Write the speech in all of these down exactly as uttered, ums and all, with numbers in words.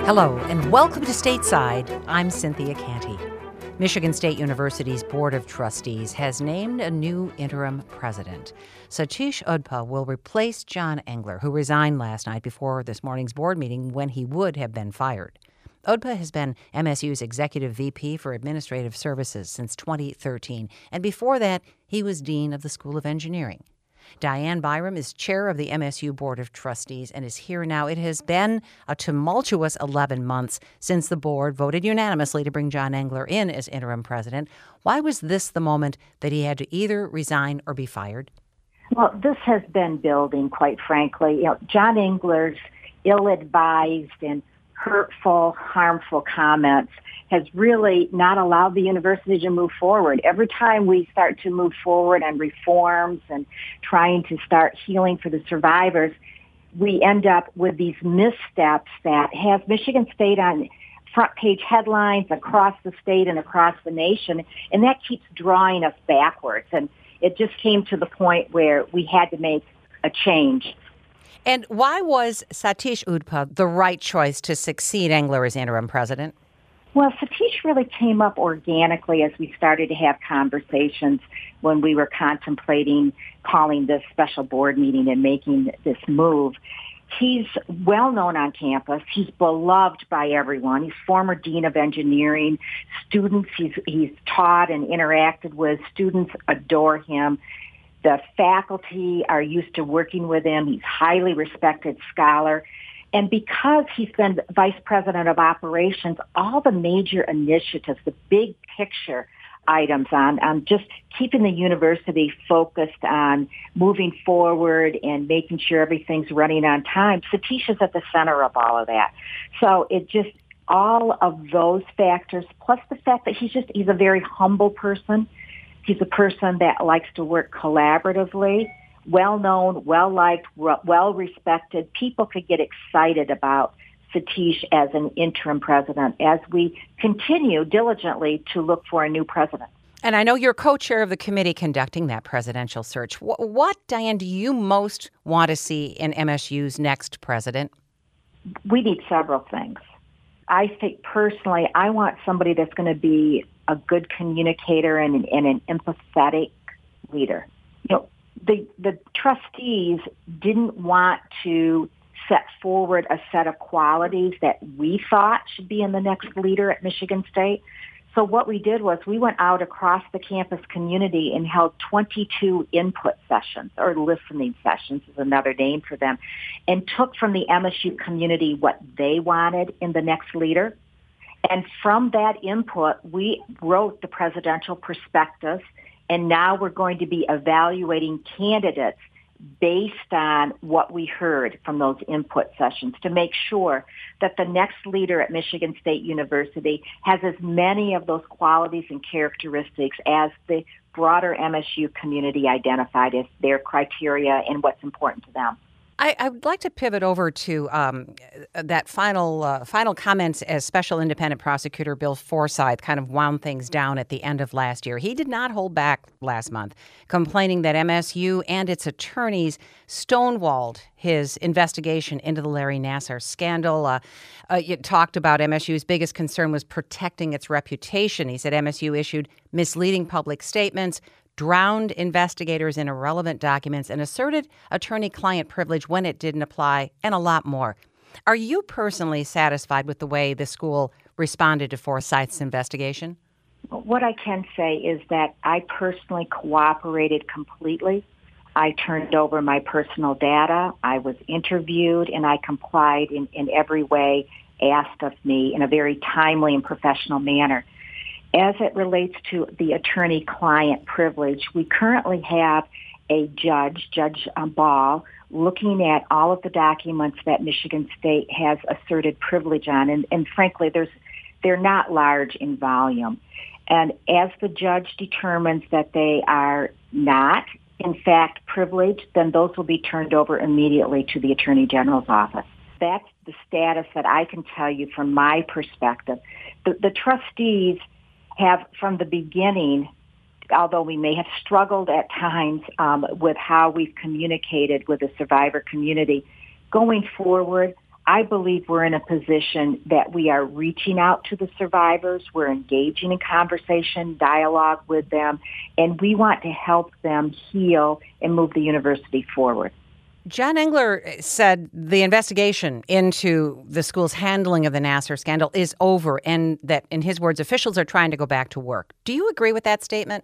Hello, and welcome to Stateside. I'm Cynthia Canty. Michigan State University's Board of Trustees has named a new interim president. Satish Udpha will replace John Engler, who resigned last night before this morning's board meeting when he would have been fired. Udpha has been M S U's Executive V P for Administrative Services since twenty thirteen, and before that, he was Dean of the School of Engineering. Diane Byram is chair of the M S U Board of Trustees and is here now. It has been a tumultuous eleven months since the board voted unanimously to bring John Engler in as interim president. Why was this the moment that he had to either resign or be fired? Well, this has been building, quite frankly. You know, John Engler's ill-advised and hurtful, harmful comments has really not allowed the university to move forward. Every time we start to move forward on reforms and trying to start healing for the survivors, we end up with these missteps that have Michigan State on front page headlines across the state and across the nation, and that keeps drawing us backwards. And it just came to the point where we had to make a change. And why was Satish Udpha the right choice to succeed Engler as interim president? Well, Satish really came up organically as we started to have conversations when we were contemplating calling this special board meeting and making this move. He's well known on campus. He's beloved by everyone. He's former dean of engineering. Students he's, he's taught and interacted with. Students adore him. The faculty are used to working with him. He's a highly respected scholar. And because he's been vice president of operations, all the major initiatives, the big picture items on, on just keeping the university focused on moving forward and making sure everything's running on time, Satish is at the center of all of that. So it just, all of those factors, plus the fact that he's just, he's a very humble person. He's a person that likes to work collaboratively, well-known, well-liked, well-respected. People could get excited about Satish as an interim president as we continue diligently to look for a new president. And I know you're co-chair of the committee conducting that presidential search. What, what, Diane, do you most want to see in M S U's next president? We need several things. I think personally, I want somebody that's going to be a good communicator and an, and an empathetic leader. You know, the the trustees didn't want to set forward a set of qualities that we thought should be in the next leader at Michigan State. So what we did was we went out across the campus community and held twenty-two input sessions, or listening sessions is another name for them, and took from the M S U community what they wanted in the next leader. And from that input, we wrote the presidential perspective, and now we're going to be evaluating candidates based on what we heard from those input sessions to make sure that the next leader at Michigan State University has as many of those qualities and characteristics as the broader M S U community identified as their criteria and what's important to them. I, I would like to pivot over to um, that final uh, final comments as Special Independent Prosecutor Bill Forsyth kind of wound things down at the end of last year. He did not hold back last month, complaining that M S U and its attorneys stonewalled his investigation into the Larry Nassar scandal. Uh, uh, you talked about M S U's biggest concern was protecting its reputation. He said M S U issued misleading public statements, drowned investigators in irrelevant documents, and asserted attorney-client privilege when it didn't apply, and a lot more. Are you personally satisfied with the way the school responded to Forsyth's investigation? What I can say is that I personally cooperated completely. I turned over my personal data. I was interviewed, and I complied in, in every way asked of me in a very timely and professional manner. As it relates to the attorney-client privilege, we currently have a judge, Judge Ball, looking at all of the documents that Michigan State has asserted privilege on, and, and frankly, there's they're not large in volume. And as the judge determines that they are not, in fact, privileged, then those will be turned over immediately to the Attorney General's office. That's the status that I can tell you from my perspective. The, the trustees have, from the beginning, although we may have struggled at times um, with how we've communicated with the survivor community, going forward, I believe we're in a position that we are reaching out to the survivors. We're engaging in conversation, dialogue with them, and we want to help them heal and move the university forward. John Engler said the investigation into the school's handling of the Nassar scandal is over and that, in his words, officials are trying to go back to work. Do you agree with that statement?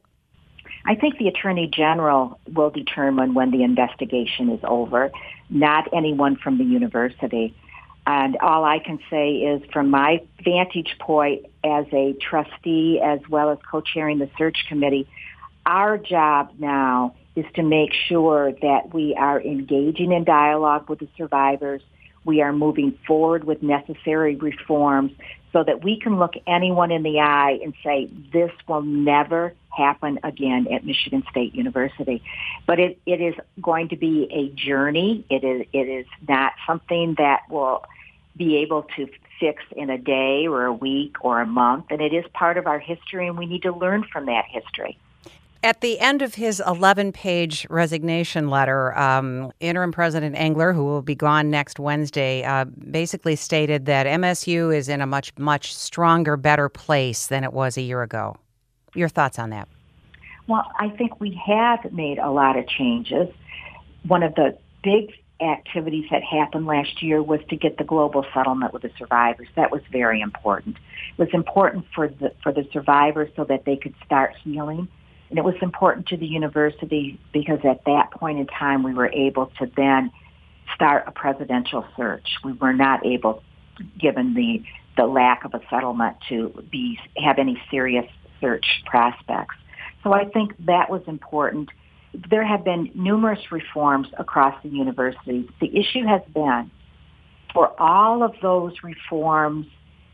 I think the Attorney General will determine when the investigation is over, not anyone from the university. And all I can say is, from my vantage point as a trustee as well as co-chairing the search committee, our job now is to make sure that we are engaging in dialogue with the survivors. We are moving forward with necessary reforms so that we can look anyone in the eye and say, this will never happen again at Michigan State University. But it, it is going to be a journey. It is, it is not something that will be able to fix in a day or a week or a month. And it is part of our history, and we need to learn from that history. At the end of his eleven-page resignation letter, um, interim President Engler, who will be gone next Wednesday, uh, basically stated that M S U is in a much, much stronger, better place than it was a year ago. Your thoughts on that? Well, I think we have made a lot of changes. One of the big activities that happened last year was to get the global settlement with the survivors. That was very important. It was important for the for the survivors so that they could start healing. And it was important to the university because at that point in time, we were able to then start a presidential search. We were not able, given the the lack of a settlement, to be have any serious search prospects. So I think that was important. There have been numerous reforms across the university. The issue has been for all of those reforms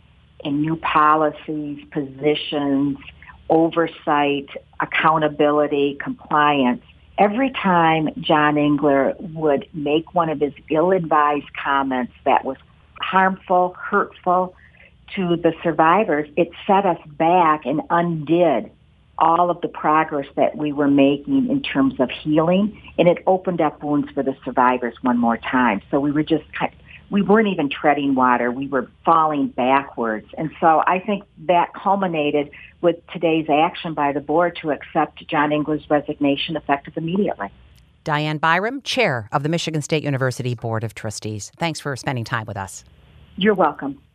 and new policies, positions, oversight, accountability, compliance. Every time John Engler would make one of his ill-advised comments that was harmful, hurtful to the survivors, it set us back and undid all of the progress that we were making in terms of healing, and it opened up wounds for the survivors one more time. So we were just kind of, we weren't even treading water. We were falling backwards. And so I think that culminated with today's action by the board to accept John Engler's resignation effective immediately. Diane Byram, chair of the Michigan State University Board of Trustees. Thanks for spending time with us. You're welcome.